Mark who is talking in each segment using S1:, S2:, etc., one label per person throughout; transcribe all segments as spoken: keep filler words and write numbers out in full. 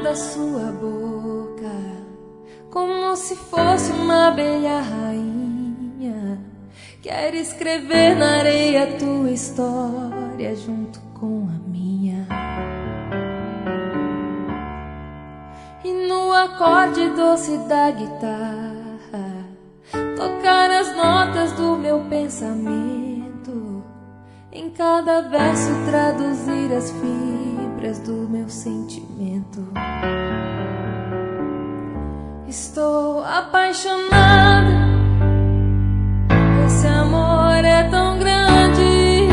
S1: da sua boca, como se fosse uma abelha rainha. Quero escrever na areia a tua história junto com a minha. E no acorde doce da guitarra, tocar as notas do meu pensamento. Em cada verso traduzir as fibras do meu sentimento. Estou apaixonada, esse amor é tão grande.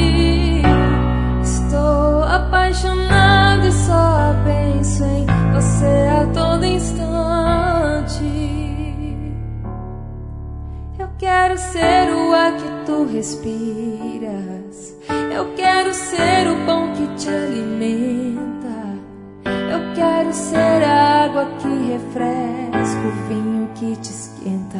S1: Estou apaixonada e só penso em você a todo instante. Eu quero ser o ar que tu respiras, eu quero ser o pão que te alimenta, eu quero ser a água que refresca, o vinho que te esquenta.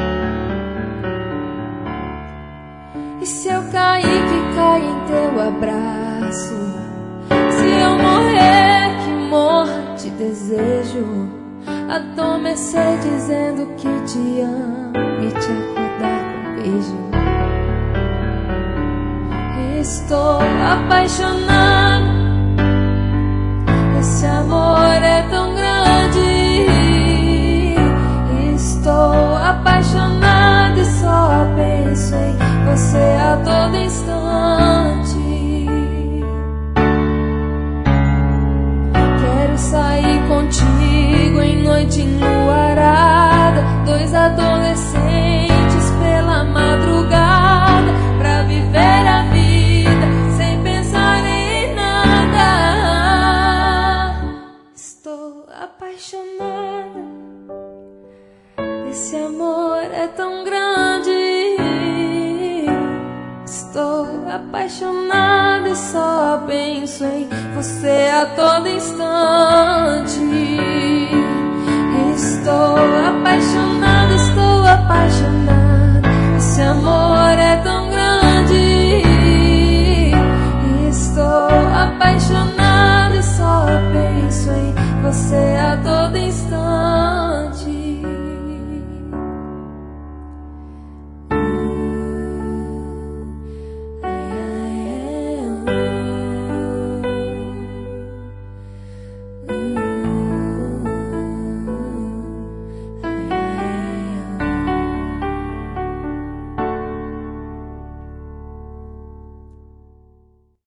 S1: E se eu cair, que caia em teu abraço. Se eu morrer, que morra de desejo. Adormecer dizendo que te amo e te acordar com beijo. Estou apaixonada, esse amor é tão grande. Estou apaixonada e só penso em você a todo instante. Quero sair contigo em noite enluarada, dois adolescentes pela madrugada, pra viver a vida sem pensar em nada. Estou apaixonada, esse amor é tão grande. Estou apaixonada e só penso em você a todo instante. Estou apaixonada, estou apaixonada, esse amor é tão